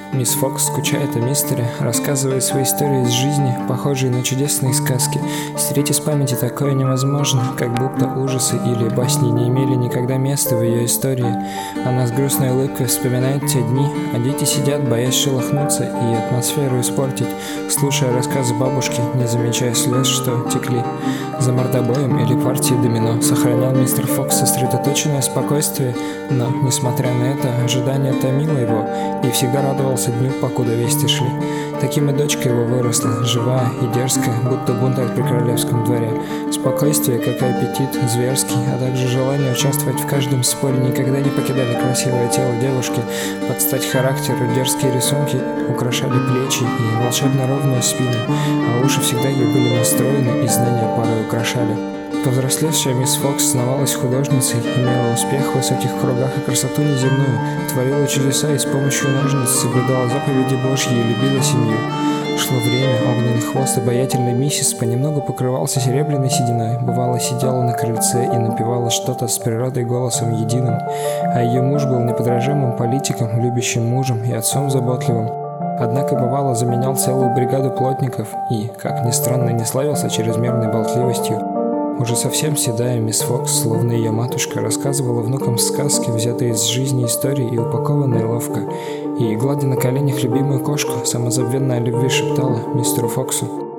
Мисс Фокс скучает о мистере, рассказывает свои истории из жизни, похожие на чудесные сказки. Стереть из памяти такое невозможно, как будто ужасы или басни не имели никогда места в ее истории. Она с грустной улыбкой вспоминает те дни, а дети сидят, боясь шелохнуться и атмосферу испортить, слушая рассказы бабушки, не замечая слез, что текли. За мордобоем или партией домино сохранял мистер Фокс сосредоточенное спокойствие, но, несмотря на это, ожидание томило его и всегда радовался дню, покуда вести шли. Таким и дочка его выросла, живая и дерзкая, будто бунтарь при королевском дворе. Спокойствие, как и аппетит, зверский, а также желание участвовать в каждом споре никогда не покидали красивое тело девушки. Под стать характеру дерзкие рисунки украшали плечи и волшебно ровную спину, а уши всегда ей были настроены и знания порой украшали. Повзрослевшая мисс Фокс сновалась художницей, имела успех в высоких кругах и красоту неземную, творила чудеса и с помощью ножниц соблюдала заповеди Божьи и любила семью. Шло время, огненный хвост обаятельной миссис понемногу покрывался серебряной сединой, бывало сидела на крыльце и напевала что-то с природой голосом единым, а ее муж был неподражаемым политиком, любящим мужем и отцом заботливым. Однако бывало заменял целую бригаду плотников и, как ни странно, не славился чрезмерной болтливостью. Уже совсем седая мисс Фокс, словно ее матушка, рассказывала внукам сказки, взятые из жизни истории и упакованные ловко, и, гладя на коленях любимую кошку, самозабвенно о любви шептала мистеру Фоксу: